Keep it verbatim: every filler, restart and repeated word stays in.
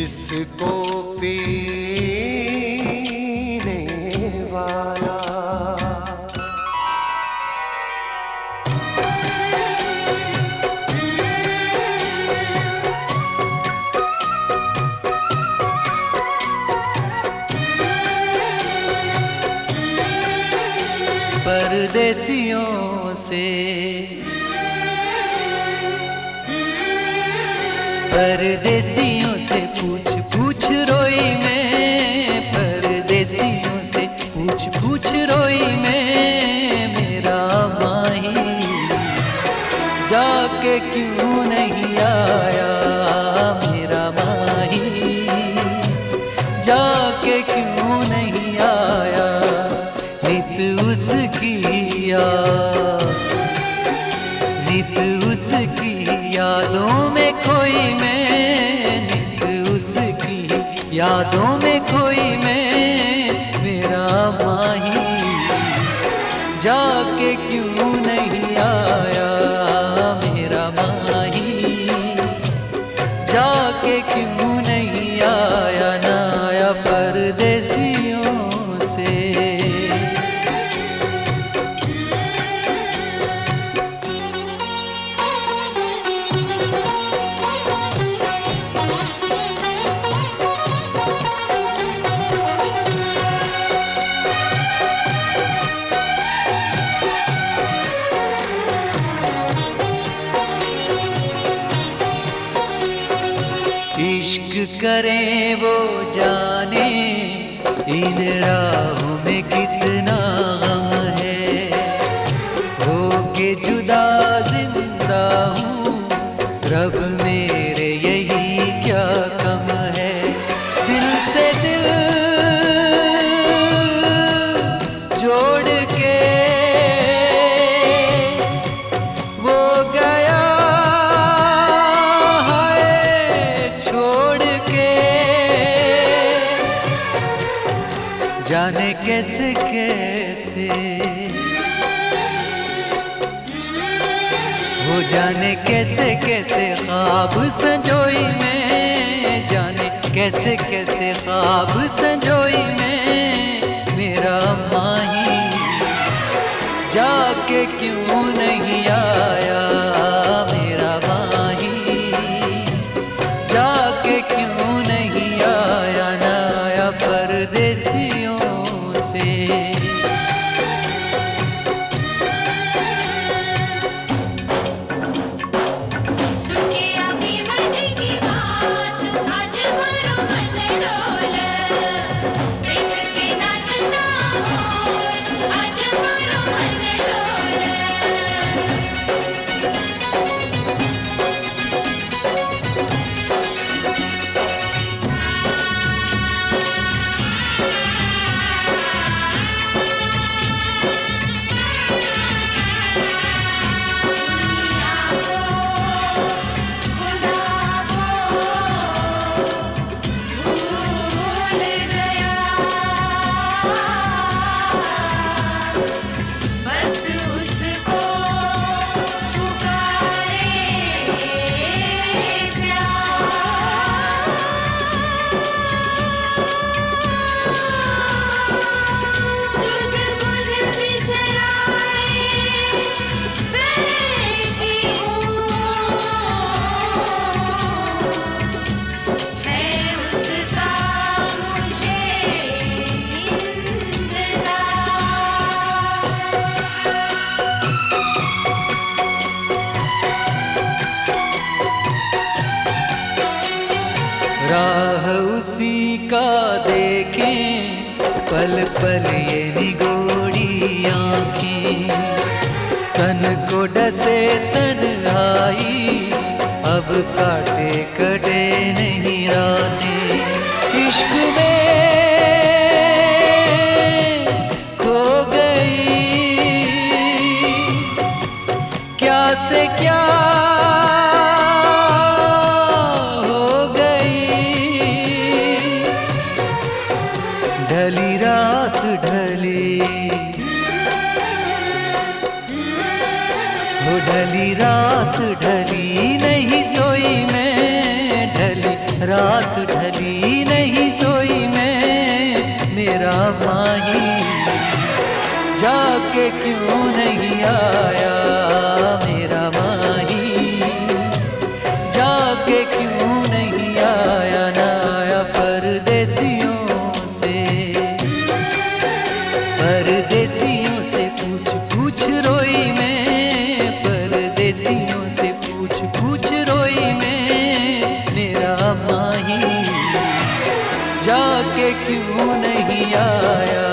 जिसको पीने वाला परदेसियों से परदेसियों से पूछ पूछ रोई मैं, परदेसियों से पूछ पूछ रोई मैं। मेरा माही जाके क्यों नहीं आया, मेरा माही जाके क्यों नहीं आया। नित उसकी याद नित उसकी यादों में खोई मैं, नित उसकी यादों में खोई मैं। मेरा माही जाके क्यों नहीं आया, मेरा माही जाके क्यों नहीं आया। ना आया परदेसियों से। इश्क करें वो जाने इन राहों में कितना गम है। हो के जुदा जिंदा हूँ रब मेरे यही क्या कम है। दिल से दिल जोड़ के वो गया जाने कैसे कैसे वो जाने कैसे कैसे ख्वाब संजोई मैं, जाने कैसे कैसे ख्वाब संजोई मैं। मेरा माही जाके क्यों नहीं आया, मेरा माही जाके क्यों नहीं आया। ना आया परदेसियों से। राह उसी का देखें पल पल ये निगोड़ी आँखें। तन को डसे तन्हाई अब काटे कटे नहीं रातें। इश्क में खो गई क्या से क्या ढली रात ढली वो ढली रात ढली नहीं सोई मैं, ढली रात ढली नहीं सोई मैं, मेरा माही जाके क्यों नहीं आया, मेरा माही जाके क्यों नहीं आया, ना आया परदेसियों से। परदेसियों से पूछ पूछ रोई मैं, परदेसियों से पूछ पूछ रोई मैं, मेरा माही जाके क्यों नहीं आया।